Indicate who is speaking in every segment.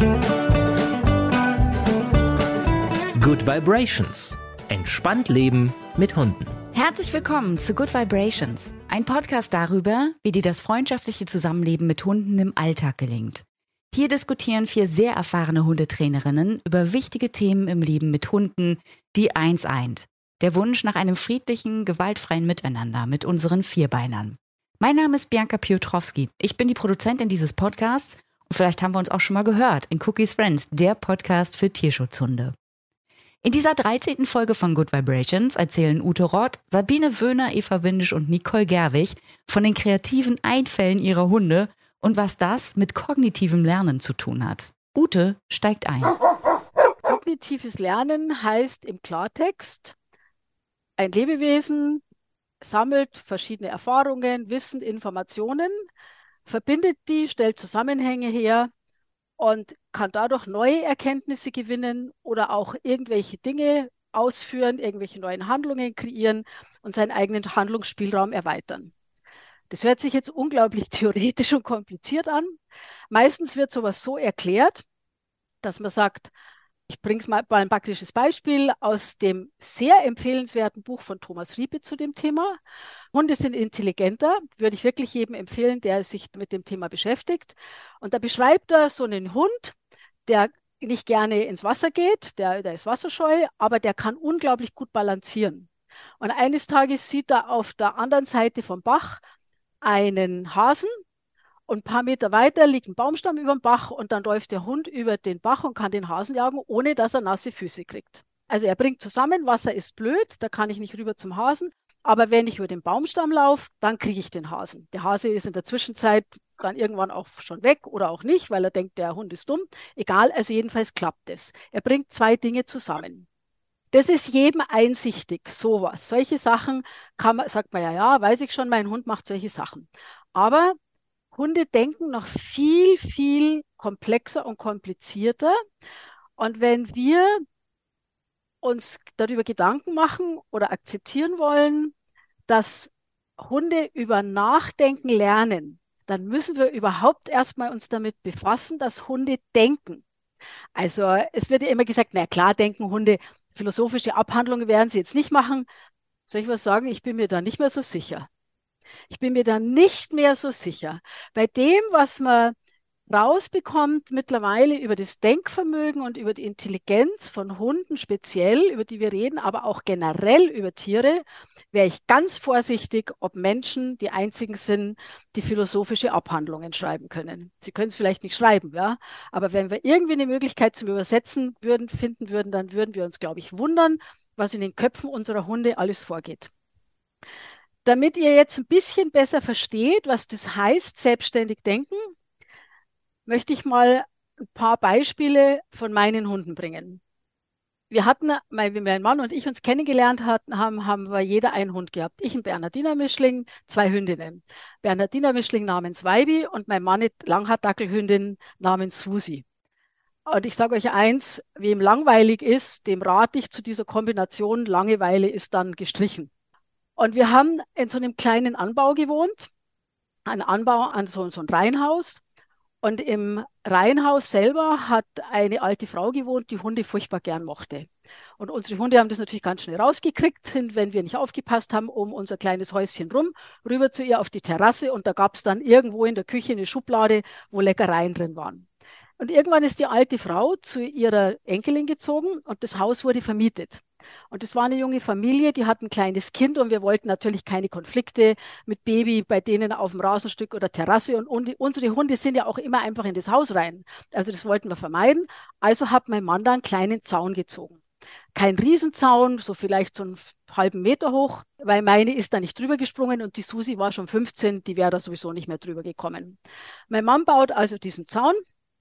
Speaker 1: Good Vibrations. Entspannt leben mit Hunden.
Speaker 2: Herzlich willkommen zu Good Vibrations, ein Podcast darüber, wie dir das freundschaftliche Zusammenleben mit Hunden im Alltag gelingt. Hier diskutieren 4 sehr erfahrene Hundetrainerinnen über wichtige Themen im Leben mit Hunden, die eins eint: der Wunsch nach einem friedlichen, gewaltfreien Miteinander mit unseren Vierbeinern. Mein Name ist Bianca Piotrowski. Ich bin die Produzentin dieses Podcasts und vielleicht haben wir uns auch schon mal gehört in Cookies Friends, der Podcast für Tierschutzhunde. In dieser 13. Folge von Good Vibrations erzählen Ute Roth, Sabine Wöhner, Eva Windisch und Nicole Gerwig von den kreativen Einfällen ihrer Hunde und was das mit kognitivem Lernen zu tun hat. Ute steigt ein.
Speaker 3: Kognitives Lernen heißt im Klartext, ein Lebewesen sammelt verschiedene Erfahrungen, Wissen, Informationen, verbindet die, stellt Zusammenhänge her und kann dadurch neue Erkenntnisse gewinnen oder auch irgendwelche Dinge ausführen, irgendwelche neuen Handlungen kreieren und seinen eigenen Handlungsspielraum erweitern. Das hört sich jetzt unglaublich theoretisch und kompliziert an. Meistens wird sowas so erklärt, dass man sagt, ich bringe es mal ein praktisches Beispiel aus dem sehr empfehlenswerten Buch von Thomas Riepe zu dem Thema. Hunde sind intelligenter, würde ich wirklich jedem empfehlen, der sich mit dem Thema beschäftigt. Und da beschreibt er so einen Hund, der nicht gerne ins Wasser geht, der ist wasserscheu, aber der kann unglaublich gut balancieren. Und eines Tages sieht er auf der anderen Seite vom Bach einen Hasen. Und ein paar Meter weiter liegt ein Baumstamm über dem Bach und dann läuft der Hund über den Bach und kann den Hasen jagen, ohne dass er nasse Füße kriegt. Also er bringt zusammen, Wasser ist blöd, da kann ich nicht rüber zum Hasen, aber wenn ich über den Baumstamm laufe, dann kriege ich den Hasen. Der Hase ist in der Zwischenzeit dann irgendwann auch schon weg oder auch nicht, weil er denkt, der Hund ist dumm. Egal, also jedenfalls klappt es. Er bringt 2 Dinge zusammen. Das ist jedem einsichtig, sowas. Solche Sachen sagt man ja, weiß ich schon, mein Hund macht solche Sachen. Aber Hunde denken noch viel, viel komplexer und komplizierter. Und wenn wir uns darüber Gedanken machen oder akzeptieren wollen, dass Hunde über Nachdenken lernen, dann müssen wir überhaupt erstmal uns damit befassen, dass Hunde denken. Also es wird ja immer gesagt, na klar, denken Hunde, philosophische Abhandlungen werden sie jetzt nicht machen. Soll ich was sagen? Ich bin mir da nicht mehr so sicher. Ich bin mir da nicht mehr so sicher. Bei dem, was man rausbekommt mittlerweile über das Denkvermögen und über die Intelligenz von Hunden speziell, über die wir reden, aber auch generell über Tiere, wäre ich ganz vorsichtig, ob Menschen die einzigen sind, die philosophische Abhandlungen schreiben können. Sie können es vielleicht nicht schreiben, ja, aber wenn wir irgendwie eine Möglichkeit zum Übersetzen finden würden, dann würden wir uns, glaube ich, wundern, was in den Köpfen unserer Hunde alles vorgeht. Damit ihr jetzt ein bisschen besser versteht, was das heißt, selbstständig denken, möchte ich mal ein paar Beispiele von meinen Hunden bringen. Wir hatten, wie mein Mann und ich uns kennengelernt haben, haben wir jeder einen Hund gehabt. Ich einen Bernhardiner Mischling, 2 Hündinnen. Bernhardiner Mischling namens Weibi und mein Mann eine Langhaar-Dackelhündin namens Susi. Und ich sage euch eins, wem langweilig ist, dem rate ich zu dieser Kombination. Langeweile ist dann gestrichen. Und wir haben in so einem kleinen Anbau gewohnt, ein Anbau an so ein Reihenhaus. Und im Reihenhaus selber hat eine alte Frau gewohnt, die Hunde furchtbar gern mochte. Und unsere Hunde haben das natürlich ganz schnell rausgekriegt, sind, wenn wir nicht aufgepasst haben, um unser kleines Häuschen rum, rüber zu ihr auf die Terrasse. Und da gab es dann irgendwo in der Küche eine Schublade, wo Leckereien drin waren. Und irgendwann ist die alte Frau zu ihrer Enkelin gezogen und das Haus wurde vermietet. Und es war eine junge Familie, die hat ein kleines Kind und wir wollten natürlich keine Konflikte mit Baby bei denen auf dem Rasenstück oder Terrasse. Und unsere Hunde sind ja auch immer einfach in das Haus rein. Also das wollten wir vermeiden. Also hat mein Mann da einen kleinen Zaun gezogen. Kein Riesenzaun, so vielleicht so einen halben Meter hoch, weil meine ist da nicht drüber gesprungen und die Susi war schon 15, die wäre da sowieso nicht mehr drüber gekommen. Mein Mann baut also diesen Zaun.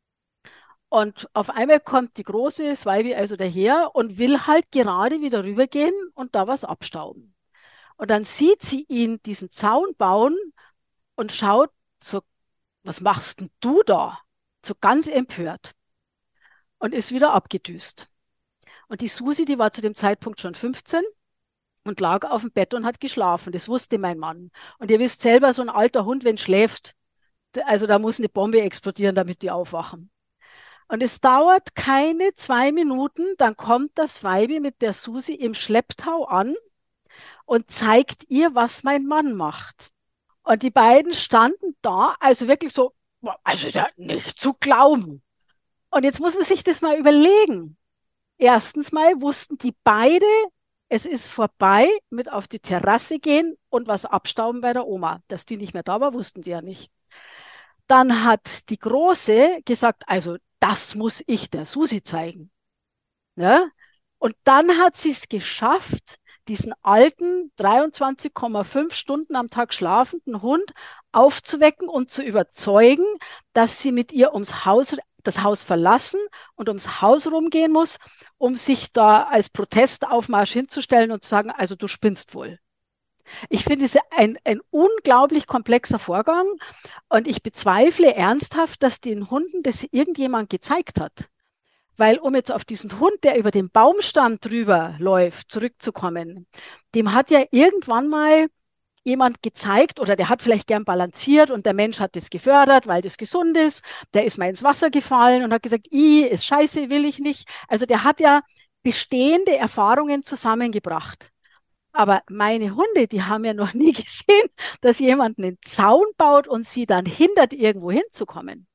Speaker 3: Und auf einmal kommt die große Swaibi also daher und will halt gerade wieder rübergehen und da was abstauben. Und dann sieht sie ihn diesen Zaun bauen und schaut so, was machst denn du da? So ganz empört und ist wieder abgedüst. Und die Susi, die war zu dem Zeitpunkt schon 15 und lag auf dem Bett und hat geschlafen. Das wusste mein Mann. Und ihr wisst selber, so ein alter Hund, wenn schläft, also da muss eine Bombe explodieren, damit die aufwachen. Und es dauert keine 2 Minuten, dann kommt das Weibi mit der Susi im Schlepptau an und zeigt ihr, was mein Mann macht. Und die beiden standen da, also wirklich so, boah, also ist ja nicht zu glauben. Und jetzt muss man sich das mal überlegen. Erstens mal wussten die beide, es ist vorbei mit auf die Terrasse gehen und was abstauben bei der Oma. Dass die nicht mehr da war, wussten die ja nicht. Dann hat die Große gesagt, also das muss ich der Susi zeigen. Ja? Und dann hat sie es geschafft, diesen alten 23,5 Stunden am Tag schlafenden Hund aufzuwecken und zu überzeugen, dass sie mit ihr das Haus verlassen und ums Haus rumgehen muss, um sich da als Protestaufmarsch hinzustellen und zu sagen, also du spinnst wohl. Ich finde es ein unglaublich komplexer Vorgang und ich bezweifle ernsthaft, dass den Hunden das irgendjemand gezeigt hat. Weil, um jetzt auf diesen Hund, der über den Baumstamm drüber läuft, zurückzukommen, dem hat ja irgendwann mal jemand gezeigt oder der hat vielleicht gern balanciert und der Mensch hat das gefördert, weil das gesund ist. Der ist mal ins Wasser gefallen und hat gesagt, ist scheiße, will ich nicht. Also der hat ja bestehende Erfahrungen zusammengebracht. Aber meine Hunde, die haben ja noch nie gesehen, dass jemand einen Zaun baut und sie dann hindert, irgendwo hinzukommen.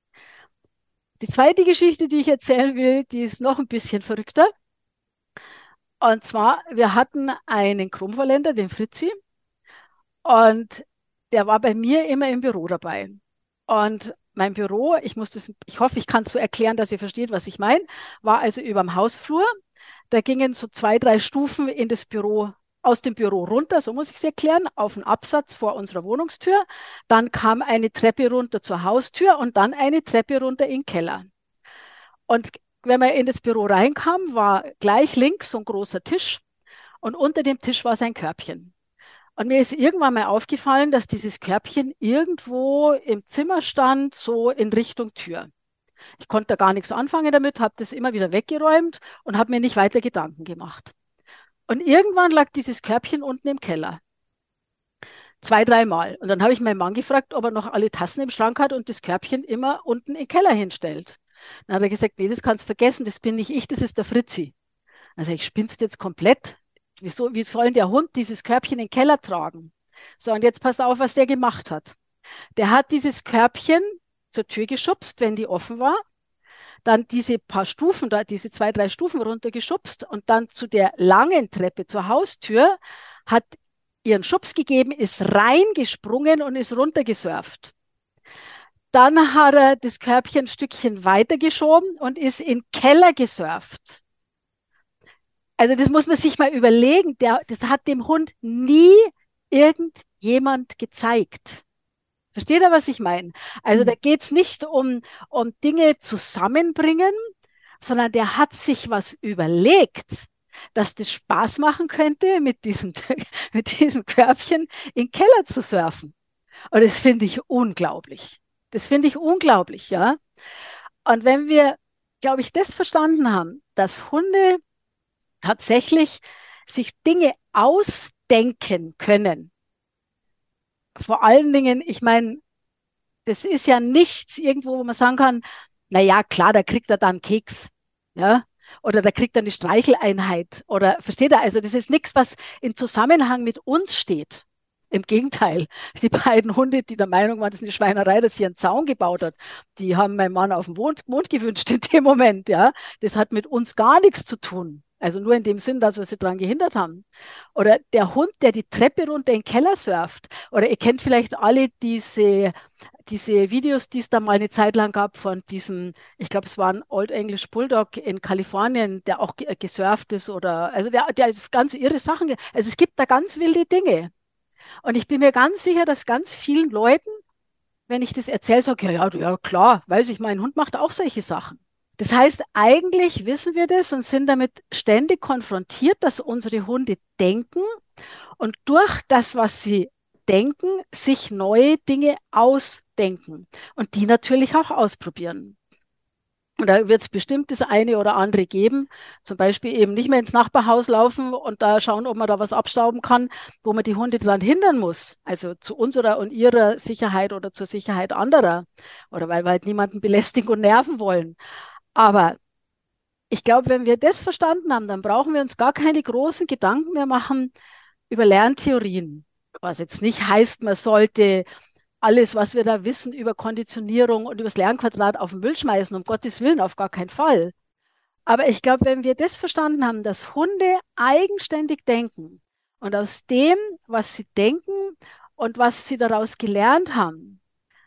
Speaker 3: Die zweite Geschichte, die ich erzählen will, die ist noch ein bisschen verrückter. Und zwar, wir hatten einen Krummverländer, den Fritzi, und der war bei mir immer im Büro dabei. Und mein Büro, ich hoffe, ich kann es so erklären, dass ihr versteht, was ich meine, war also über dem Hausflur. Da gingen so 2, 3 Stufen in das Büro, aus dem Büro runter, so muss ich es erklären, auf den Absatz vor unserer Wohnungstür. Dann kam eine Treppe runter zur Haustür und dann eine Treppe runter in den Keller. Und wenn man in das Büro reinkam, war gleich links so ein großer Tisch und unter dem Tisch war sein Körbchen. Und mir ist irgendwann mal aufgefallen, dass dieses Körbchen irgendwo im Zimmer stand, so in Richtung Tür. Ich konnte da gar nichts anfangen damit, habe das immer wieder weggeräumt und habe mir nicht weiter Gedanken gemacht. Und irgendwann lag dieses Körbchen unten im Keller. 2, 3 Mal. Und dann habe ich meinen Mann gefragt, ob er noch alle Tassen im Schrank hat und das Körbchen immer unten im Keller hinstellt. Dann hat er gesagt, nee, das kannst du vergessen, das bin nicht ich, das ist der Fritzi. Also ich spinnst jetzt komplett. Wieso, wie soll denn der Hund dieses Körbchen in den Keller tragen? So, und jetzt passt auf, was der gemacht hat. Der hat dieses Körbchen zur Tür geschubst, wenn die offen war, dann diese paar Stufen da, diese 2, 3 Stufen runtergeschubst und dann zu der langen Treppe zur Haustür, hat ihren Schubs gegeben, ist reingesprungen und ist runtergesurft. Dann hat er das Körbchen ein Stückchen weitergeschoben und ist in den Keller gesurft. Also das muss man sich mal überlegen. Das hat dem Hund nie irgendjemand gezeigt. Versteht ihr, was ich meine? Also da geht es nicht um Dinge zusammenbringen, sondern der hat sich was überlegt, dass das Spaß machen könnte, mit mit diesem Körbchen in den Keller zu surfen. Und das finde ich unglaublich. Das finde ich unglaublich, ja. Und wenn wir, glaube ich, das verstanden haben, dass Hunde tatsächlich sich Dinge ausdenken können, vor allen Dingen, ich meine, das ist ja nichts irgendwo, wo man sagen kann, na ja, klar, da kriegt er dann Keks, ja, oder da kriegt er eine Streicheleinheit, oder versteht er? Also das ist nichts, was in Zusammenhang mit uns steht. Im Gegenteil, die beiden Hunde, die der Meinung waren, das ist eine Schweinerei, dass sie einen Zaun gebaut hat, die haben meinen Mann auf den Mond gewünscht in dem Moment, ja. Das hat mit uns gar nichts zu tun. Also nur in dem Sinn, dass wir sie daran gehindert haben. Oder der Hund, der die Treppe runter in den Keller surft. Oder ihr kennt vielleicht alle diese Videos, die es da mal eine Zeit lang gab von diesem, ich glaube, es war ein Old English Bulldog in Kalifornien, der auch gesurft ist oder, also der ist ganz irre Sachen. Also es gibt da ganz wilde Dinge. Und ich bin mir ganz sicher, dass ganz vielen Leuten, wenn ich das erzähle, sagen, ja, klar, weiß ich, mein Hund macht auch solche Sachen. Das heißt, eigentlich wissen wir das und sind damit ständig konfrontiert, dass unsere Hunde denken und durch das, was sie denken, sich neue Dinge ausdenken und die natürlich auch ausprobieren. Und da wird es bestimmt das eine oder andere geben. Zum Beispiel eben nicht mehr ins Nachbarhaus laufen und da schauen, ob man da was abstauben kann, wo man die Hunde dran hindern muss. Also zu unserer und ihrer Sicherheit oder zur Sicherheit anderer. Oder weil wir halt niemanden belästigen und nerven wollen. Aber ich glaube, wenn wir das verstanden haben, dann brauchen wir uns gar keine großen Gedanken mehr machen über Lerntheorien. Was jetzt nicht heißt, man sollte alles, was wir da wissen über Konditionierung und über das Lernquadrat auf den Müll schmeißen, um Gottes Willen, auf gar keinen Fall. Aber ich glaube, wenn wir das verstanden haben, dass Hunde eigenständig denken und aus dem, was sie denken und was sie daraus gelernt haben,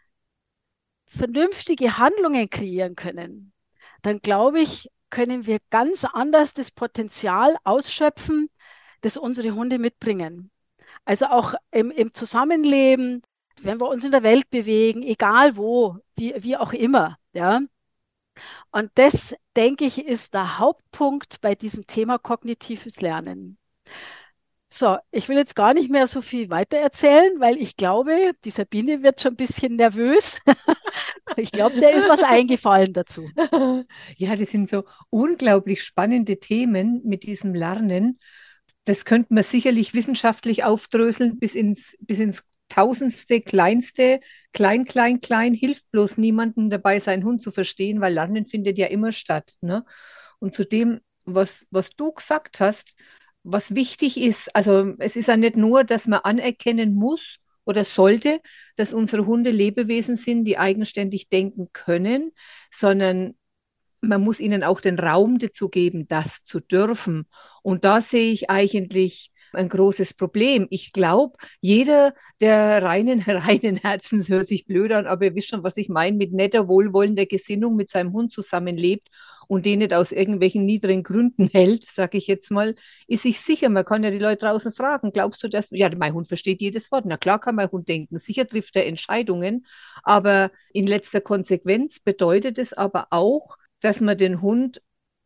Speaker 3: vernünftige Handlungen kreieren können, dann glaube ich, können wir ganz anders das Potenzial ausschöpfen, das unsere Hunde mitbringen. Also auch im Zusammenleben, wenn wir uns in der Welt bewegen, egal wo, wie auch immer. Ja? Und das, denke ich, ist der Hauptpunkt bei diesem Thema kognitives Lernen. So, ich will jetzt gar nicht mehr so viel weiter erzählen, weil ich glaube, die Sabine wird schon ein bisschen nervös. Ich glaube, der ist was eingefallen dazu.
Speaker 4: Ja, das sind so unglaublich spannende Themen mit diesem Lernen. Das könnte man sicherlich wissenschaftlich aufdröseln bis ins Tausendste, Kleinste. Klein, klein, klein, hilft bloß niemandem dabei, seinen Hund zu verstehen, weil Lernen findet ja immer statt. Ne? Und zu dem, was du gesagt hast, was wichtig ist, also es ist ja nicht nur, dass man anerkennen muss oder sollte, dass unsere Hunde Lebewesen sind, die eigenständig denken können, sondern man muss ihnen auch den Raum dazu geben, das zu dürfen. Und da sehe ich eigentlich ein großes Problem. Ich glaube, jeder, der reinen Herzens, hört sich blöd an, aber ihr wisst schon, was ich meine, mit netter, wohlwollender Gesinnung mit seinem Hund zusammenlebt und den nicht aus irgendwelchen niedrigen Gründen hält, sage ich jetzt mal, ist sich sicher, man kann ja die Leute draußen fragen, glaubst du das? Ja, mein Hund versteht jedes Wort. Na klar kann mein Hund denken, sicher trifft er Entscheidungen, aber in letzter Konsequenz bedeutet es aber auch, dass man den Hund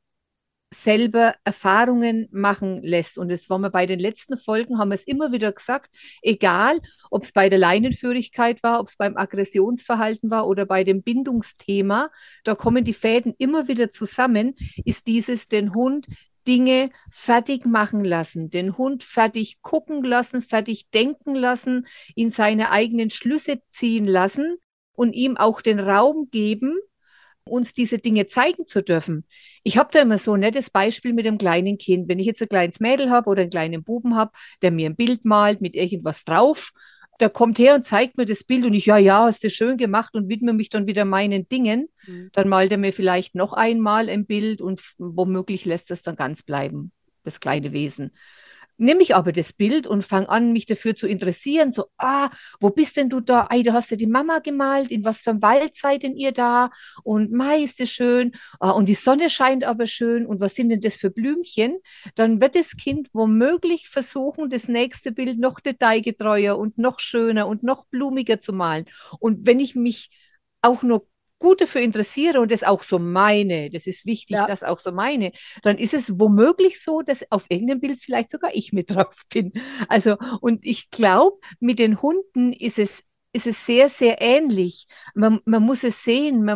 Speaker 4: selber Erfahrungen machen lässt. Und das war wir bei den letzten Folgen, haben wir es immer wieder gesagt, egal, ob es bei der Leinenführigkeit war, ob es beim Aggressionsverhalten war oder bei dem Bindungsthema, da kommen die Fäden immer wieder zusammen, ist dieses den Hund Dinge fertig machen lassen, den Hund fertig gucken lassen, fertig denken lassen, ihn seine eigenen Schlüsse ziehen lassen und ihm auch den Raum geben, uns diese Dinge zeigen zu dürfen. Ich habe da immer so ein nettes Beispiel mit dem kleinen Kind. Wenn ich jetzt ein kleines Mädel habe oder einen kleinen Buben habe, der mir ein Bild malt mit irgendwas drauf, der kommt her und zeigt mir das Bild und ich, ja, ja, hast du schön gemacht und widme mich dann wieder meinen Dingen. Dann malt er mir vielleicht noch einmal ein Bild und womöglich lässt es dann ganz bleiben, das kleine Wesen. Nehme ich aber das Bild und fange an, mich dafür zu interessieren. So, wo bist denn du da? Ei, du hast ja die Mama gemalt. In was für einem Wald seid denn ihr da? Und Mai ist es schön. Und die Sonne scheint aber schön. Und was sind denn das für Blümchen? Dann wird das Kind womöglich versuchen, das nächste Bild noch detailgetreuer und noch schöner und noch blumiger zu malen. Und wenn ich mich auch nur gut dafür interessiere und das auch so meine, das ist wichtig,
Speaker 3: Ja.
Speaker 4: das auch so meine, dann ist es womöglich so, dass auf irgendeinem Bild vielleicht sogar ich mit drauf bin. Also, und ich glaube, mit den Hunden ist es sehr, sehr ähnlich. Man muss es sehen,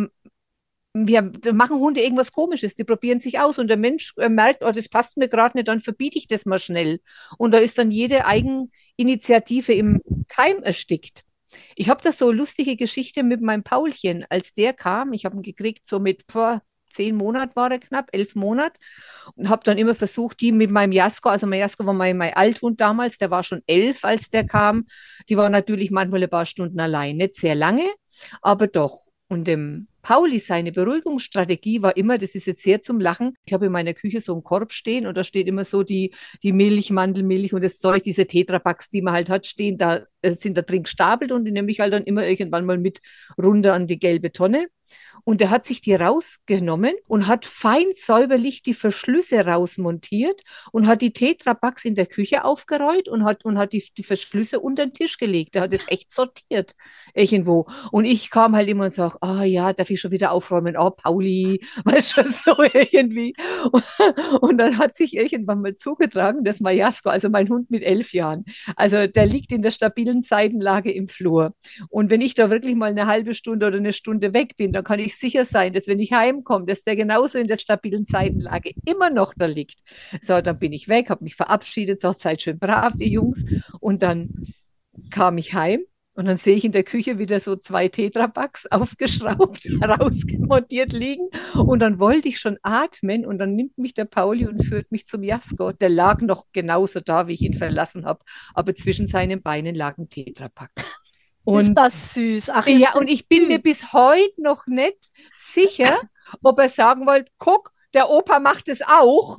Speaker 4: da machen Hunde irgendwas Komisches, die probieren sich aus und der Mensch merkt, oh, das passt mir gerade nicht, dann verbiete ich das mal schnell. Und da ist dann jede Eigeninitiative im Keim erstickt. Ich habe da so eine lustige Geschichte mit meinem Paulchen. Als der kam, ich habe ihn gekriegt, so mit 10 Monaten war er knapp, 11 Monate. Und habe dann immer versucht, die mit meinem Jasko, also mein Jasko war mein Althund damals, der war schon 11, als der kam. Die war natürlich manchmal ein paar Stunden allein. Nicht sehr lange, aber doch. Und dem Pauli, seine Beruhigungsstrategie war immer, das ist jetzt sehr zum Lachen, ich habe in meiner Küche so einen Korb stehen und da steht immer so die Milch, Mandelmilch und das Zeug, diese Tetrapacks, die man halt hat, stehen da, sind da drin gestapelt und die nehme ich halt dann immer irgendwann mal mit runter an die gelbe Tonne. Und er hat sich die rausgenommen und hat fein säuberlich die Verschlüsse rausmontiert und hat die Tetrapacks in der Küche aufgerollt und hat die Verschlüsse unter den Tisch gelegt. Er hat es echt sortiert irgendwo. Und ich kam halt immer und sage, ja, darf ich schon wieder aufräumen? Oh, Pauli, weißt du, so irgendwie. Und dann hat sich irgendwann mal zugetragen, dass Majasko, also mein Hund mit 11 Jahren, also der liegt in der stabilen Seitenlage im Flur. Und wenn ich da wirklich mal eine halbe Stunde oder eine Stunde weg bin, dann kann ich ich sicher sein, dass wenn ich heimkomme, dass der genauso in der stabilen Seitenlage immer noch da liegt. So, dann bin ich weg, habe mich verabschiedet, so, seid schön brav, ihr Jungs. Und dann kam ich heim und dann sehe ich in der Küche wieder so 2 Tetrapacks aufgeschraubt, rausgemontiert liegen. Und dann wollte ich schon atmen und dann nimmt mich der Pauli und führt mich zum Jasko. Der lag noch genauso da, wie ich ihn verlassen habe, aber zwischen seinen Beinen lag ein Tetrapack.
Speaker 3: Ist
Speaker 4: Und
Speaker 3: das süß? Ach, ist
Speaker 4: ja,
Speaker 3: das
Speaker 4: und ich bin mir
Speaker 3: süß.
Speaker 4: bis heute noch nicht sicher, ob er sagen wollte, guck, der Opa macht es auch.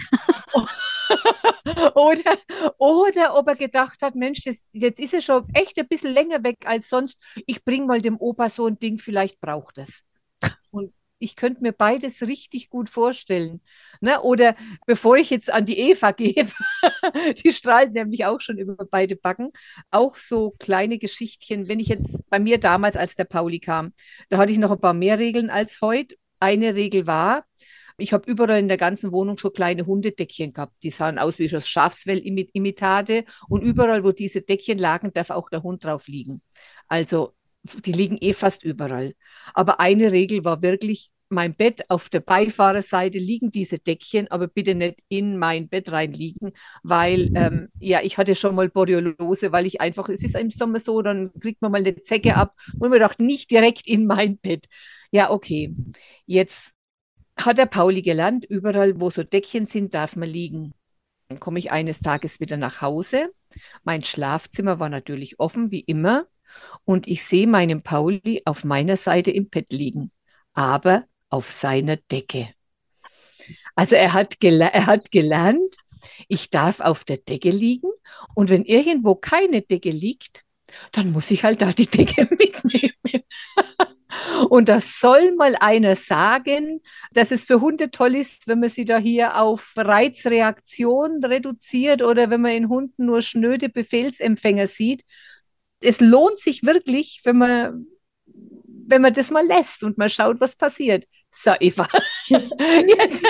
Speaker 4: Oder, oder ob er gedacht hat, Mensch, jetzt ist er schon echt ein bisschen länger weg als sonst. Ich bringe mal dem Opa so ein Ding, vielleicht braucht es. Und ich könnte mir beides richtig gut vorstellen. Ne? Oder bevor ich jetzt an die Eva gebe, die strahlt nämlich auch schon über beide Backen, auch so kleine Geschichtchen. Wenn ich jetzt bei mir damals, als der Pauli kam, da hatte ich noch ein paar mehr Regeln als heute. Eine Regel war, ich habe überall in der ganzen Wohnung so kleine Hundedeckchen gehabt. Die sahen aus wie das Schafsfell-Imitate. Und überall, wo diese Deckchen lagen, darf auch der Hund drauf liegen. Also die liegen eh fast überall. Aber eine Regel war wirklich, mein Bett auf der Beifahrerseite liegen diese Deckchen, aber bitte nicht in mein Bett reinliegen, weil ja, ich hatte schon mal Borreliose, weil ich einfach, es ist im Sommer so, dann kriegt man mal eine Zecke ab und man dachte, nicht direkt in mein Bett. Ja, okay. Jetzt hat der Pauli gelernt, überall, wo so Deckchen sind, darf man liegen. Dann komme ich eines Tages wieder nach Hause. Mein Schlafzimmer war natürlich offen, wie immer. Und ich sehe meinen Pauli auf meiner Seite im Bett liegen, aber auf seiner Decke. Also er hat gelernt, ich darf auf der Decke liegen und wenn irgendwo keine Decke liegt, dann muss ich halt da die Decke mitnehmen. Und das soll mal einer sagen, dass es für Hunde toll ist, wenn man sie da hier auf Reizreaktion reduziert oder wenn man in Hunden nur schnöde Befehlsempfänger sieht. Es lohnt sich wirklich, wenn man das mal lässt und mal schaut, was passiert. So, Eva, jetzt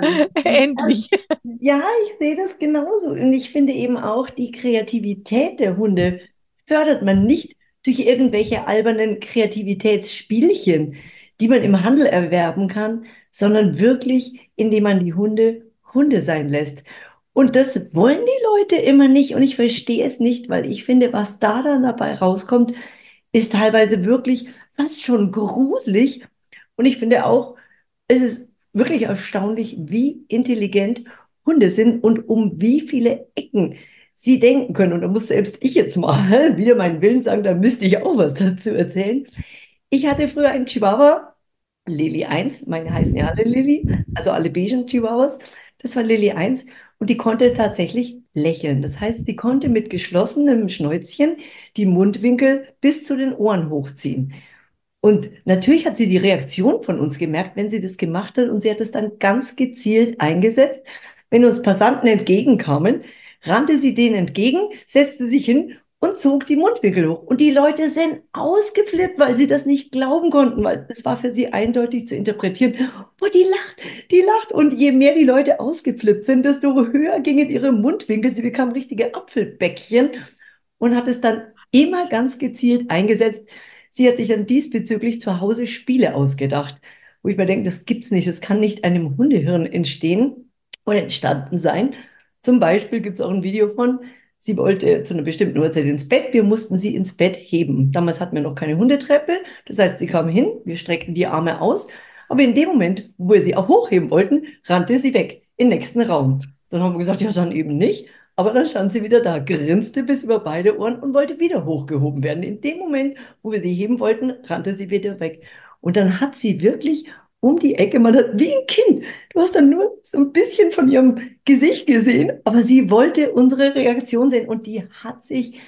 Speaker 4: endlich.
Speaker 5: Ja, ich sehe das genauso. Und ich finde eben auch, die Kreativität der Hunde fördert man nicht durch irgendwelche albernen Kreativitätsspielchen, die man im Handel erwerben kann, sondern wirklich, indem man die Hunde Hunde sein lässt. Und das wollen die Leute immer nicht. Und ich verstehe es nicht, weil ich finde, was da dann dabei rauskommt, ist teilweise wirklich fast schon gruselig. Und ich finde auch, es ist wirklich erstaunlich, wie intelligent Hunde sind und um wie viele Ecken sie denken können. Und da muss selbst ich jetzt mal wieder meinen Willen sagen, da müsste ich auch was dazu erzählen. Ich hatte früher einen Chihuahua, Lilly 1, meine heißen ja alle Lilly, also alle beigen Chihuahuas. Das war Lilly 1 und die konnte tatsächlich lächeln. Das heißt, sie konnte mit geschlossenem Schnäuzchen die Mundwinkel bis zu den Ohren hochziehen. Und natürlich hat sie die Reaktion von uns gemerkt, wenn sie das gemacht hat und sie hat es dann ganz gezielt eingesetzt. Wenn uns Passanten entgegenkamen, rannte sie denen entgegen, setzte sich hin und zog die Mundwinkel hoch. Und die Leute sind ausgeflippt, weil sie das nicht glauben konnten, weil es war für sie eindeutig zu interpretieren. Oh, die lacht, die lacht. Und je mehr die Leute ausgeflippt sind, desto höher gingen ihre Mundwinkel. Sie bekamen richtige Apfelbäckchen und hat es dann immer ganz gezielt eingesetzt. Sie hat sich dann diesbezüglich zu Hause Spiele ausgedacht, wo ich mir denke, das gibt's nicht, das kann nicht einem Hundehirn entstehen oder entstanden sein. Zum Beispiel gibt es auch ein Video von, sie wollte zu einer bestimmten Uhrzeit ins Bett, wir mussten sie ins Bett heben. Damals hatten wir noch keine Hundetreppe, das heißt, sie kam hin, wir streckten die Arme aus, aber in dem Moment, wo wir sie auch hochheben wollten, rannte sie weg in den nächsten Raum. Dann haben wir gesagt, ja, dann eben nicht. Aber dann stand sie wieder da, grinste bis über beide Ohren und wollte wieder hochgehoben werden. In dem Moment, wo wir sie heben wollten, rannte sie wieder weg. Und dann hat sie wirklich um die Ecke, man hat wie ein Kind, du hast dann nur so ein bisschen von ihrem Gesicht gesehen, aber sie wollte unsere Reaktion sehen und die hat sich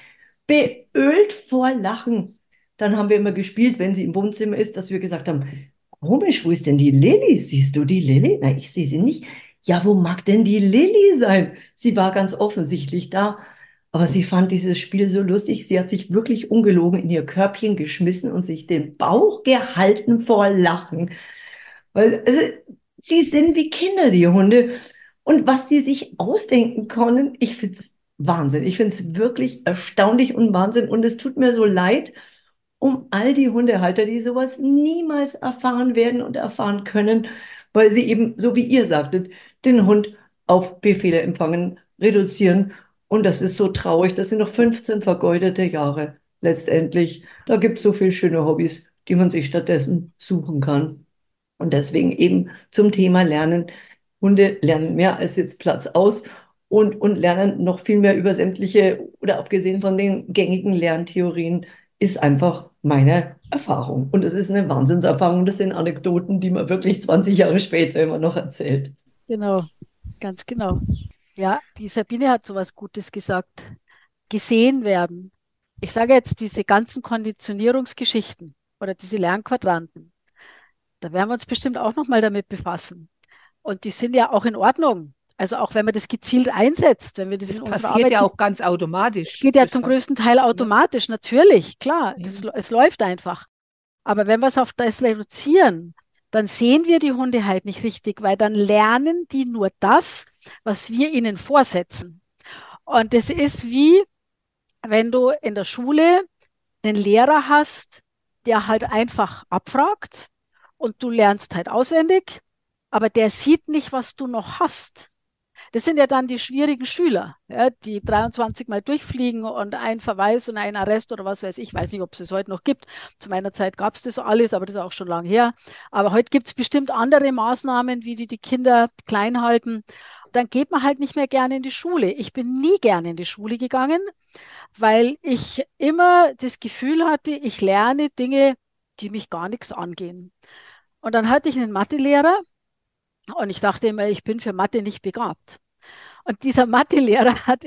Speaker 5: beölt vor Lachen. Dann haben wir immer gespielt, wenn sie im Wohnzimmer ist, dass wir gesagt haben, komisch, wo ist denn die Lilly? Siehst du die Lilly? Nein, ich sehe sie nicht. Ja, wo mag denn die Lilly sein? Sie war ganz offensichtlich da, aber sie fand dieses Spiel so lustig. Sie hat sich wirklich ungelogen in ihr Körbchen geschmissen und sich den Bauch gehalten vor Lachen. Weil also, sie sind wie Kinder, die Hunde. Und was die sich ausdenken können, ich finde es Wahnsinn. Ich finde es wirklich erstaunlich und Wahnsinn. Und es tut mir so leid um all die Hundehalter, die sowas niemals erfahren werden und erfahren können, weil sie eben, so wie ihr sagtet, den Hund auf Befehle empfangen, reduzieren. Und das ist so traurig. Das sind noch 15 vergeudete Jahre letztendlich. Da gibt es so viele schöne Hobbys, die man sich stattdessen suchen kann. Und deswegen eben zum Thema Lernen. Hunde lernen mehr als jetzt Platz aus und lernen noch viel mehr über sämtliche, oder abgesehen von den gängigen Lerntheorien, ist einfach meine Erfahrung. Und es ist eine Wahnsinnserfahrung. Das sind Anekdoten, die man wirklich 20 Jahre später immer noch erzählt.
Speaker 3: Genau, ganz genau. Ja, die Sabine hat so was Gutes gesagt. Gesehen werden. Ich sage jetzt diese ganzen Konditionierungsgeschichten oder diese Lernquadranten. Da werden wir uns bestimmt auch nochmal damit befassen. Und die sind ja auch in Ordnung. Also auch wenn man das gezielt einsetzt, wenn wir das
Speaker 4: Das
Speaker 3: in unserer
Speaker 4: passiert
Speaker 3: Arbeit,
Speaker 4: ja auch ganz
Speaker 3: es
Speaker 4: automatisch.
Speaker 3: geht ja
Speaker 4: Das
Speaker 3: zum größten Teil
Speaker 4: ne?
Speaker 3: automatisch, natürlich, klar,
Speaker 4: Ja.
Speaker 3: es läuft einfach. Aber wenn wir es auf das reduzieren, dann sehen wir die Hunde halt nicht richtig, weil dann lernen die nur das, was wir ihnen vorsetzen. Und das ist wie, wenn du in der Schule einen Lehrer hast, der halt einfach abfragt und du lernst halt auswendig, aber der sieht nicht, was du noch hast. Das sind ja dann die schwierigen Schüler, ja, die 23 Mal durchfliegen und ein Verweis und ein Arrest oder was weiß ich. Ich weiß nicht, ob es das heute noch gibt. Zu meiner Zeit gab es das alles, aber das ist auch schon lange her. Aber heute gibt es bestimmt andere Maßnahmen, wie die Kinder klein halten. Dann geht man halt nicht mehr gerne in die Schule. Ich bin nie gerne in die Schule gegangen, weil ich immer das Gefühl hatte, ich lerne Dinge, die mich gar nichts angehen. Und dann hatte ich einen Mathelehrer und ich dachte immer, ich bin für Mathe nicht begabt. Und dieser Mathelehrer hat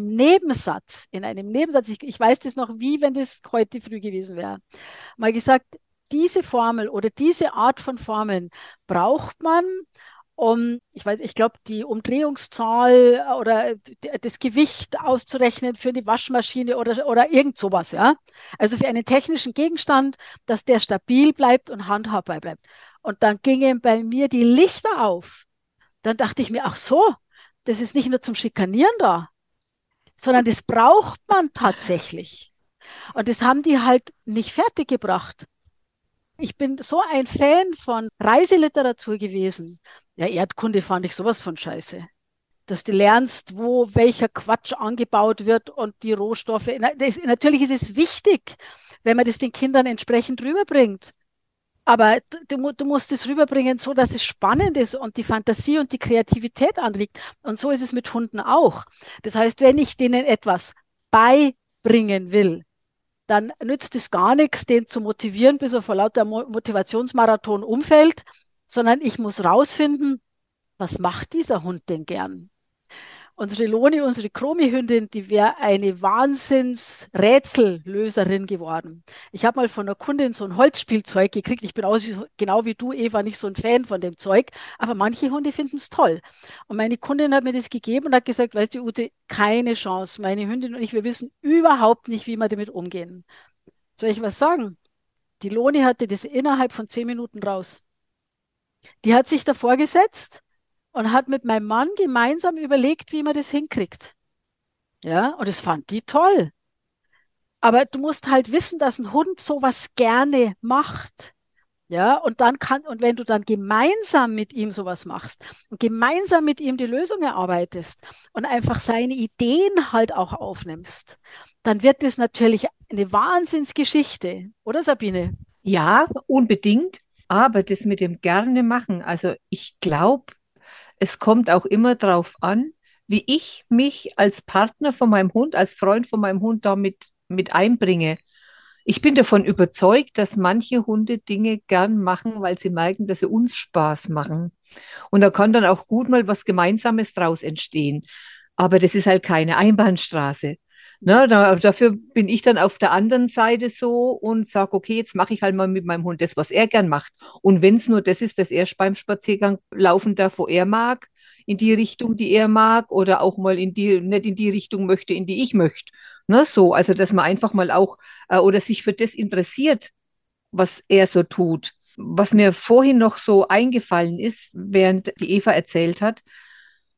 Speaker 3: in einem Nebensatz, ich weiß das noch wie, wenn das heute früh gewesen wäre, mal gesagt, diese Formel oder diese Art von Formeln braucht man, um, ich glaube, die Umdrehungszahl oder das Gewicht auszurechnen für die Waschmaschine oder irgend sowas, ja. Also für einen technischen Gegenstand, dass der stabil bleibt und handhabbar bleibt. Und dann gingen bei mir die Lichter auf. Dann dachte ich mir, ach so, das ist nicht nur zum Schikanieren da, sondern das braucht man tatsächlich. Und das haben die halt nicht fertiggebracht. Ich bin so ein Fan von Reiseliteratur gewesen. Ja, Erdkunde fand ich sowas von scheiße. Dass du lernst, wo welcher Quatsch angebaut wird und die Rohstoffe. Natürlich ist es wichtig, wenn man das den Kindern entsprechend rüberbringt. Aber du musst es rüberbringen, so dass es spannend ist und die Fantasie und die Kreativität anregt. Und so ist es mit Hunden auch. Das heißt, wenn ich denen etwas beibringen will, dann nützt es gar nichts, den zu motivieren, bis er vor lauter Motivationsmarathon umfällt, sondern ich muss rausfinden, was macht dieser Hund denn gern? Unsere Loni, unsere Chromi-Hündin, die wäre eine Wahnsinns-Rätsellöserin geworden. Ich habe mal von einer Kundin so ein Holzspielzeug gekriegt. Ich bin auch genau wie du, Eva, nicht so ein Fan von dem Zeug, aber manche Hunde finden es toll. Und meine Kundin hat mir das gegeben und hat gesagt, weißt du, Ute, keine Chance. Meine Hündin und ich, wir wissen überhaupt nicht, wie wir damit umgehen. Soll ich was sagen? Die Loni hatte das innerhalb von 10 Minuten raus. Die hat sich davor gesetzt und hat mit meinem Mann gemeinsam überlegt, wie man das hinkriegt. Ja, und das fand die toll. Aber du musst halt wissen, dass ein Hund sowas gerne macht. Ja, und wenn du dann gemeinsam mit ihm sowas machst und gemeinsam mit ihm die Lösung erarbeitest und einfach seine Ideen halt auch aufnimmst, dann wird das natürlich eine Wahnsinnsgeschichte, oder Sabine?
Speaker 4: Ja, unbedingt. Aber das mit dem gerne machen, also ich glaube, es kommt auch immer darauf an, wie ich mich als Partner von meinem Hund, als Freund von meinem Hund damit mit einbringe. Ich bin davon überzeugt, dass manche Hunde Dinge gern machen, weil sie merken, dass sie uns Spaß machen. Und da kann dann auch gut mal was Gemeinsames draus entstehen. Aber das ist halt keine Einbahnstraße. Ne, dafür bin ich dann auf der anderen Seite so und sage, okay, jetzt mache ich halt mal mit meinem Hund das, was er gern macht. Und wenn es nur das ist, dass er beim Spaziergang laufen darf, wo er mag, in die Richtung, die er mag, oder auch mal nicht in die Richtung möchte, in die ich möchte. Ne, so, also dass man einfach mal auch oder sich für das interessiert, was er so tut. Was mir vorhin noch so eingefallen ist, während die Eva erzählt hat,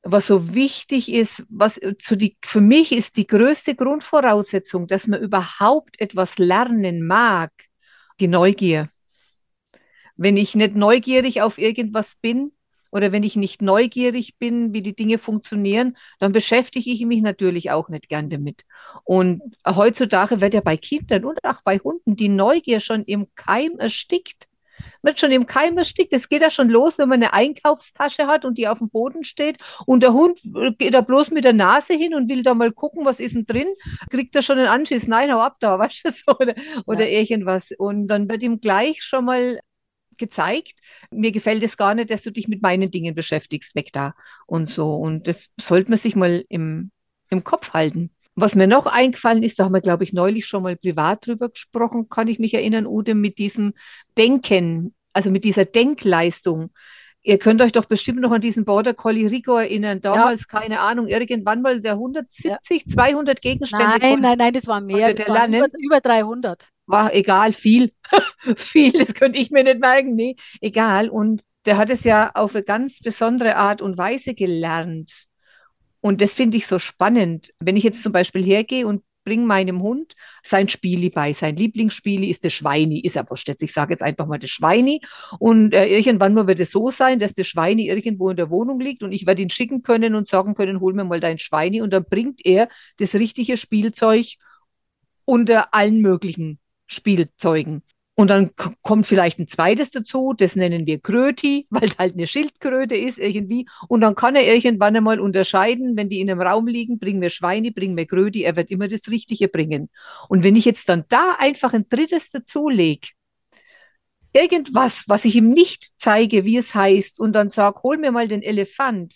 Speaker 4: was so wichtig ist, für mich ist die größte Grundvoraussetzung, dass man überhaupt etwas lernen mag, die Neugier. Wenn ich nicht neugierig auf irgendwas bin oder wenn ich nicht neugierig bin, wie die Dinge funktionieren, dann beschäftige ich mich natürlich auch nicht gern damit. Und heutzutage wird ja bei Kindern und auch bei Hunden die Neugier schon im Keim erstickt. Wird schon im Keim erstickt. Es geht ja schon los, wenn man eine Einkaufstasche hat und die auf dem Boden steht und der Hund geht da bloß mit der Nase hin und will da mal gucken, was ist denn drin, kriegt er schon einen Anschiss. Nein, hau ab da, weißt du, so, oder
Speaker 3: Ja.
Speaker 4: irgendwas. Und dann wird ihm gleich schon mal gezeigt, mir gefällt es gar nicht, dass du dich mit meinen Dingen beschäftigst, weg da und so. Und das sollte man sich mal im Kopf halten. Was mir noch eingefallen ist, da haben wir, glaube ich, neulich schon mal privat drüber gesprochen, kann ich mich erinnern, Ute, mit diesem Denken, also mit dieser Denkleistung. Ihr könnt euch doch bestimmt noch an diesen Border Collie Rico erinnern.
Speaker 3: Ja,
Speaker 4: Damals, keine Ahnung, irgendwann mal der
Speaker 3: ja.
Speaker 4: 170, 200 Gegenstände
Speaker 3: Nein, das war mehr.
Speaker 4: konnte
Speaker 3: Das
Speaker 4: der
Speaker 3: waren
Speaker 4: lernen.
Speaker 3: über 300.
Speaker 4: War egal, viel. Viel, das könnte ich mir nicht merken. Nee, egal. Und der hat es ja auf eine ganz besondere Art und Weise gelernt. Und das finde ich so spannend. Wenn ich jetzt zum Beispiel hergehe und bringe meinem Hund sein Spieli bei. Sein Lieblingsspieli ist das Schweini. Ist ja wurscht. Ich sage jetzt einfach mal das Schweini. Und irgendwann mal wird es so sein, dass das Schweini irgendwo in der Wohnung liegt und ich werde ihn schicken können und sagen können, hol mir mal dein Schweini. Und dann bringt er das richtige Spielzeug unter allen möglichen Spielzeugen. Und dann kommt vielleicht ein zweites dazu, das nennen wir Kröti, weil es halt eine Schildkröte ist irgendwie. Und dann kann er irgendwann einmal unterscheiden, wenn die in einem Raum liegen, bring mir Schweine, bring mir Kröti, er wird immer das Richtige bringen. Und wenn ich jetzt dann da einfach ein drittes dazulege, irgendwas, was ich ihm nicht zeige, wie es heißt, und dann sage, hol mir mal den Elefant,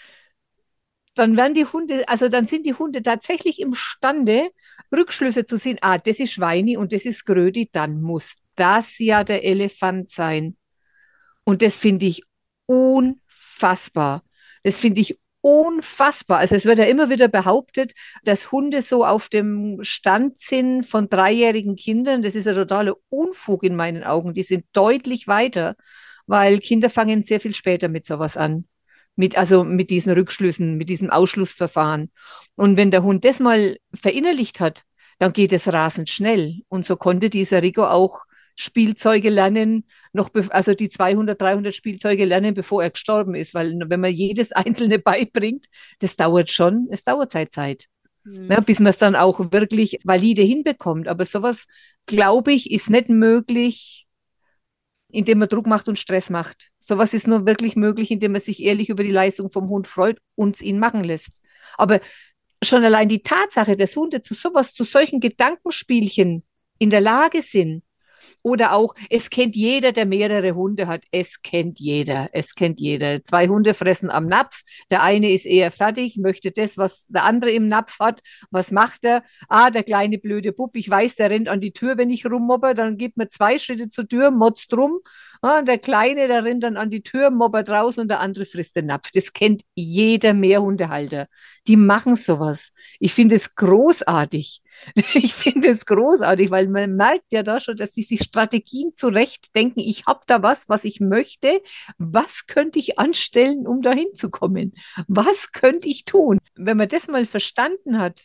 Speaker 4: dann werden die Hunde, also dann sind die Hunde tatsächlich imstande, Rückschlüsse zu ziehen. Ah, das ist Schweini und das ist Grödi, dann muss das ja der Elefant sein. Und das finde ich unfassbar. Das finde ich unfassbar. Also es wird ja immer wieder behauptet, dass Hunde so auf dem Stand sind von dreijährigen Kindern. Das ist ja totaler Unfug in meinen Augen. Die sind deutlich weiter, weil Kinder fangen sehr viel später mit sowas an. Also mit diesen Rückschlüssen, mit diesem Ausschlussverfahren. Und wenn der Hund das mal verinnerlicht hat, dann geht es rasend schnell. Und so konnte dieser Rico auch Spielzeuge lernen, also die 200, 300 Spielzeuge lernen, bevor er gestorben ist. Weil wenn man jedes einzelne beibringt, das dauert schon, es dauert Zeit. Ne,
Speaker 3: Hm.
Speaker 4: bis man es dann auch wirklich valide hinbekommt. Aber sowas, glaube ich, ist nicht möglich, indem man Druck macht und Stress macht. Sowas ist nur wirklich möglich, indem man sich ehrlich über die Leistung vom Hund freut und es ihn machen lässt. Aber schon allein die Tatsache, dass Hunde zu solchen Gedankenspielchen in der Lage sind, oder auch, es kennt jeder, der mehrere Hunde hat. Es kennt jeder. Es kennt jeder. Zwei Hunde fressen am Napf. Der eine ist eher fertig, möchte das, was der andere im Napf hat. Was macht er? Ah, der kleine blöde Bub. Ich weiß, der rennt an die Tür, wenn ich rummobbe. Dann gibt mir 2 Schritte zur Tür, motzt rum. Ah, der Kleine, der rennt dann an die Tür, mobbert raus und der andere frisst den Napf. Das kennt jeder Mehrhundehalter. Die machen sowas. Ich finde es großartig. Ich finde es großartig, weil man merkt ja da schon, dass sie sich Strategien zurechtdenken. Ich habe da was ich möchte. Was könnte ich anstellen, um da hinzukommen? Was könnte ich tun? Wenn man das mal verstanden hat,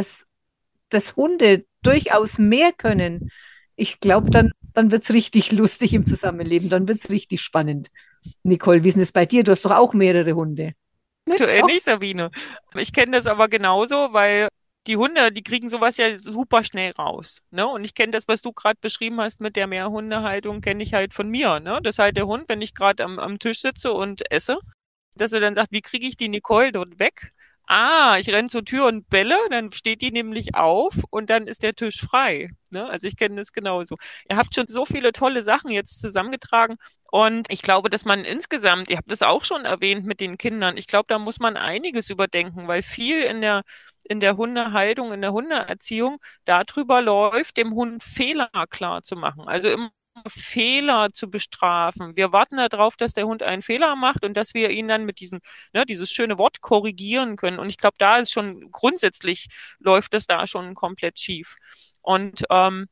Speaker 4: dass Hunde durchaus mehr können, ich glaube, dann wird es richtig lustig im Zusammenleben. Dann wird es richtig spannend. Nicole, wie ist denn das bei dir? Du hast doch auch mehrere Hunde.
Speaker 6: Aktuell
Speaker 4: Auch?
Speaker 6: nicht, Sabine. Ich kenne das aber genauso, weil die Hunde, die kriegen sowas ja super schnell raus. Ne? Und ich kenne das, was du gerade beschrieben hast mit der Mehrhundehaltung, kenne ich halt von mir. Ne? Das ist halt der Hund, wenn ich gerade am Tisch sitze und esse, dass er dann sagt, wie kriege ich die Nicole dort weg? Ah, ich renne zur Tür und belle, dann steht die nämlich auf und dann ist der Tisch frei. Ne? Also ich kenne das genauso. Ihr habt schon so viele tolle Sachen jetzt zusammengetragen und ich glaube, dass man insgesamt, ihr habt das auch schon erwähnt mit den Kindern, ich glaube, da muss man einiges überdenken, weil viel in der Hundehaltung, in der Hundeerziehung darüber läuft, dem Hund Fehler klar zu machen. Also immer Fehler zu bestrafen. Wir warten darauf, dass der Hund einen Fehler macht und dass wir ihn dann mit dieses schöne Wort korrigieren können. Und ich glaube, da ist schon grundsätzlich läuft das da schon komplett schief. Und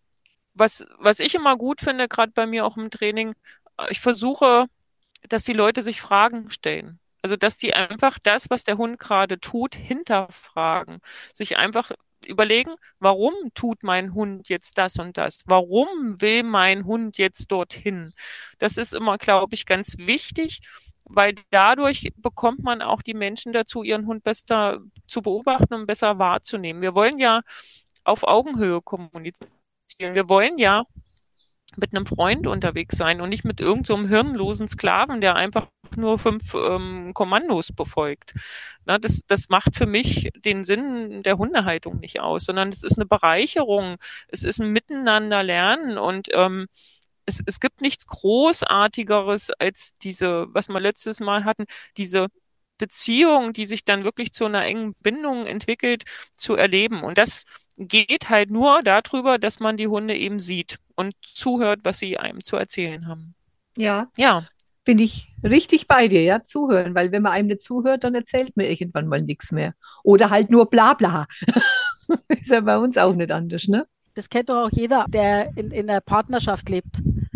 Speaker 6: was ich immer gut finde, gerade bei mir auch im Training, ich versuche, dass die Leute sich Fragen stellen. Also, dass die einfach das, was der Hund gerade tut, hinterfragen. Sich einfach überlegen, warum tut mein Hund jetzt das und das? Warum will mein Hund jetzt dorthin? Das ist immer, glaube ich, ganz wichtig, weil dadurch bekommt man auch die Menschen dazu, ihren Hund besser zu beobachten und besser wahrzunehmen. Wir wollen ja auf Augenhöhe kommunizieren. Wir wollen ja mit einem Freund unterwegs sein und nicht mit irgend so einem hirnlosen Sklaven, der einfach nur 5 Kommandos befolgt. Na, das macht für mich den Sinn der Hundehaltung nicht aus, sondern es ist eine Bereicherung, es ist ein Miteinander lernen und es gibt nichts Großartigeres als diese, was wir letztes Mal hatten, diese Beziehung, die sich dann wirklich zu einer engen Bindung entwickelt, zu erleben. Und das geht halt nur darüber, dass man die Hunde eben sieht und zuhört, was sie einem zu erzählen haben.
Speaker 4: Ja,
Speaker 6: Ja,
Speaker 4: bin ich richtig bei dir, ja, zuhören, weil wenn man einem nicht zuhört, dann erzählt man irgendwann mal nichts mehr. Oder halt nur Blabla. Ist ja bei uns auch nicht anders, ne?
Speaker 3: Das kennt doch auch jeder, der in einer Partnerschaft lebt.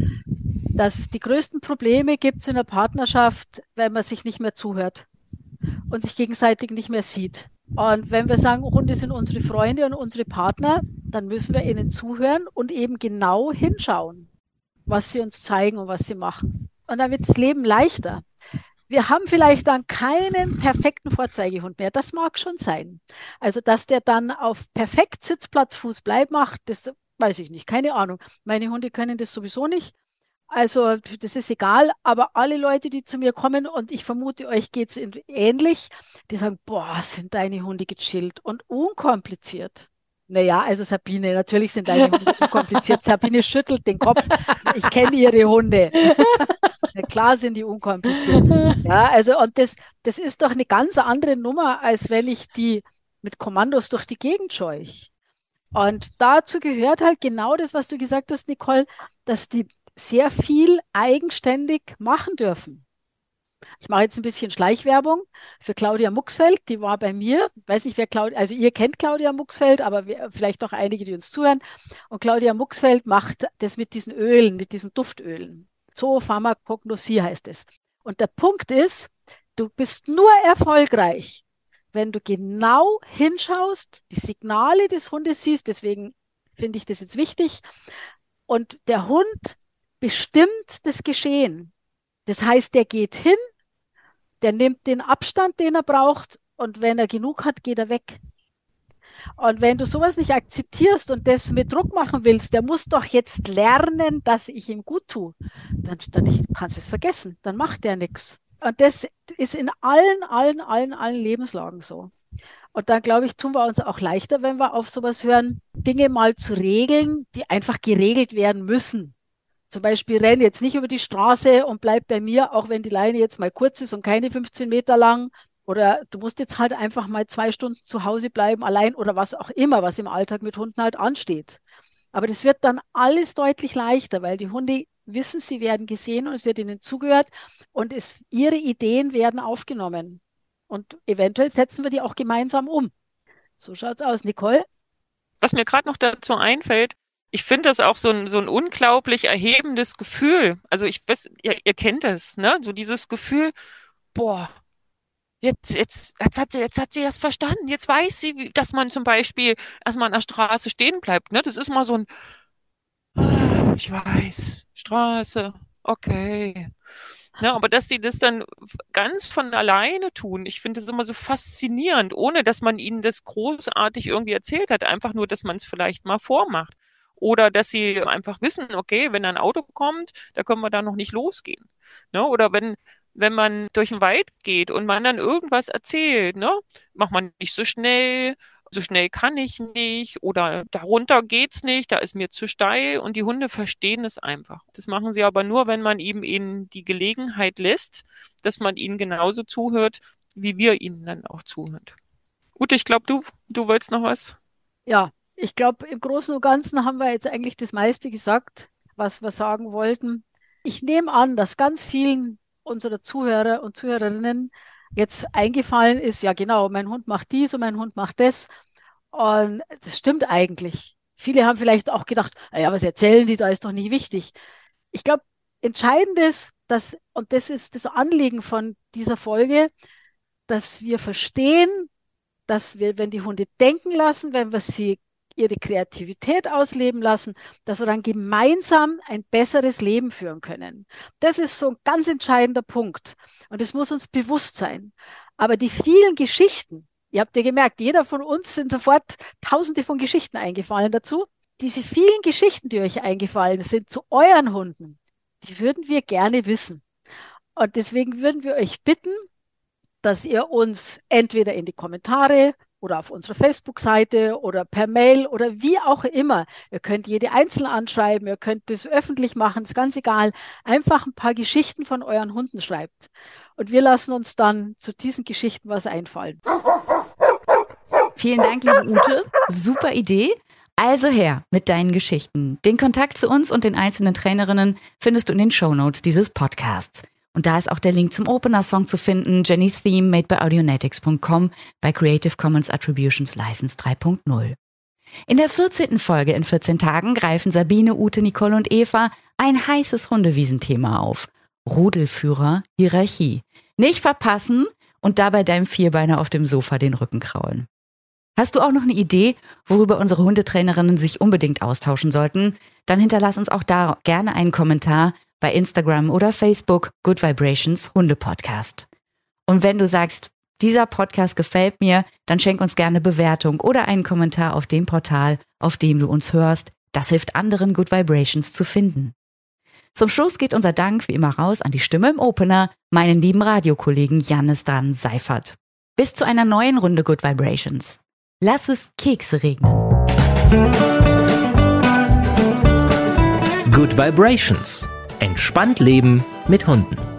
Speaker 3: Dass es die größten Probleme gibt in der Partnerschaft, wenn man sich nicht mehr zuhört und sich gegenseitig nicht mehr sieht. Und wenn wir sagen, Hunde sind unsere Freunde und unsere Partner, dann müssen wir ihnen zuhören und eben genau hinschauen, was sie uns zeigen und was sie machen. Und dann wird das Leben leichter. Wir haben vielleicht dann keinen perfekten Vorzeigehund mehr. Das mag schon sein. Also, dass der dann auf perfekt Sitzplatz, Fuß, Bleib macht, das weiß ich nicht. Keine Ahnung. Meine Hunde können das sowieso nicht. Also, das ist egal. Aber alle Leute, die zu mir kommen, und ich vermute, euch geht es ähnlich, die sagen, boah, sind deine Hunde gechillt und unkompliziert. Naja, also Sabine, natürlich sind deine Hunde unkompliziert. Sabine schüttelt den Kopf. Ich kenne ihre Hunde. Ja, klar sind die unkompliziert. Ja, also und das ist doch eine ganz andere Nummer, als wenn ich die mit Kommandos durch die Gegend scheuche. Und dazu gehört halt genau das, was du gesagt hast, Nicole, dass die sehr viel eigenständig machen dürfen. Ich mache jetzt ein bisschen Schleichwerbung für Claudia Mucksfeld, die war bei mir. Ich weiß nicht, wer Claudia, also ihr kennt Claudia Mucksfeld, aber vielleicht noch einige, die uns zuhören. Und Claudia Mucksfeld macht das mit diesen Ölen, mit diesen Duftölen. Zoopharmakognosie heißt es. Und der Punkt ist, du bist nur erfolgreich, wenn du genau hinschaust, die Signale des Hundes siehst. Deswegen finde ich das jetzt wichtig. Und der Hund bestimmt das Geschehen. Das heißt, der geht hin, der nimmt den Abstand, den er braucht, und wenn er genug hat, geht er weg. Und wenn du sowas nicht akzeptierst und das mit Druck machen willst, der muss doch jetzt lernen, dass ich ihm gut tue, dann kannst du es vergessen, dann macht der nichts. Und das ist in allen Lebenslagen so. Und dann, glaube ich, tun wir uns auch leichter, wenn wir auf sowas hören, Dinge mal zu regeln, die einfach geregelt werden müssen. Zum Beispiel renn jetzt nicht über die Straße und bleib bei mir, auch wenn die Leine jetzt mal kurz ist und keine 15 Meter lang. Oder du musst jetzt halt einfach mal 2 Stunden zu Hause bleiben, allein oder was auch immer, was im Alltag mit Hunden halt ansteht. Aber das wird dann alles deutlich leichter, weil die Hunde wissen, sie werden gesehen und es wird ihnen zugehört und ihre Ideen werden aufgenommen. Und eventuell setzen wir die auch gemeinsam um. So schaut's aus, Nicole.
Speaker 6: was mir gerade noch dazu einfällt, ich finde das auch so ein unglaublich erhebendes Gefühl. Also ich weiß, ihr kennt das, ne? So dieses Gefühl, boah, jetzt hat sie das verstanden. Jetzt weiß sie, dass man zum Beispiel erstmal an der Straße stehen bleibt, ne? Das ist mal so ein, ich weiß, Straße, okay. Ne, aber dass sie das dann ganz von alleine tun, ich finde das immer so faszinierend, ohne dass man ihnen das großartig irgendwie erzählt hat, einfach nur, dass man es vielleicht mal vormacht. Oder dass sie einfach wissen, okay, wenn ein Auto kommt, da können wir da noch nicht losgehen. Ne? Oder wenn man durch den Wald geht und man dann irgendwas erzählt, ne, macht man nicht so schnell kann ich nicht oder darunter geht's nicht, da ist mir zu steil und die Hunde verstehen es einfach. Das machen sie aber nur, wenn man eben ihnen die Gelegenheit lässt, dass man ihnen genauso zuhört, wie wir ihnen dann auch zuhören. Ute, ich glaube, du wolltest noch was?
Speaker 3: Ja, ich glaube, im Großen und Ganzen haben wir jetzt eigentlich das meiste gesagt, was wir sagen wollten. Ich nehme an, dass ganz vielen unserer Zuhörer und Zuhörerinnen jetzt eingefallen ist, ja genau, mein Hund macht dies und mein Hund macht das. Und das stimmt eigentlich. Viele haben vielleicht auch gedacht, ja, was erzählen die, da ist doch nicht wichtig. Ich glaube, entscheidend ist, und das ist das Anliegen von dieser Folge, dass wir verstehen, dass wir, wenn die Hunde denken lassen, wenn wir sie ihre Kreativität ausleben lassen, dass wir dann gemeinsam ein besseres Leben führen können. Das ist so ein ganz entscheidender Punkt. Und das muss uns bewusst sein. Aber die vielen Geschichten, ihr habt ja gemerkt, jeder von uns sind sofort Tausende von Geschichten eingefallen dazu. Diese vielen Geschichten, die euch eingefallen sind zu euren Hunden, die würden wir gerne wissen. Und deswegen würden wir euch bitten, dass ihr uns entweder in die Kommentare oder auf unserer Facebook-Seite oder per Mail oder wie auch immer, ihr könnt jede einzeln anschreiben, ihr könnt das öffentlich machen, ist ganz egal, einfach ein paar Geschichten von euren Hunden schreibt. Und wir lassen uns dann zu diesen Geschichten was einfallen.
Speaker 2: Vielen Dank, liebe Ute. Super Idee. Also her mit deinen Geschichten. Den Kontakt zu uns und den einzelnen Trainerinnen findest du in den Shownotes dieses Podcasts. Und da ist auch der Link zum Opener-Song zu finden, Jenny's Theme, made by Audionetics.com, bei Creative Commons Attributions License 3.0. In der 14. Folge in 14 Tagen greifen Sabine, Ute, Nicole und Eva ein heißes Hundewiesenthema auf. Rudelführer, Hierarchie. Nicht verpassen und dabei deinem Vierbeiner auf dem Sofa den Rücken kraulen. Hast du auch noch eine Idee, worüber unsere Hundetrainerinnen sich unbedingt austauschen sollten? Dann hinterlass uns auch da gerne einen Kommentar bei Instagram oder Facebook, Good Vibrations Hunde-Podcast. Und wenn du sagst, dieser Podcast gefällt mir, dann schenk uns gerne Bewertung oder einen Kommentar auf dem Portal, auf dem du uns hörst. Das hilft anderen, Good Vibrations zu finden. Zum Schluss geht unser Dank wie immer raus an die Stimme im Opener, meinen lieben Radiokollegen Jannis Dan Seifert. Bis zu einer neuen Runde Good Vibrations. Lass es Kekse regnen.
Speaker 1: Good Vibrations. Entspannt leben mit Hunden.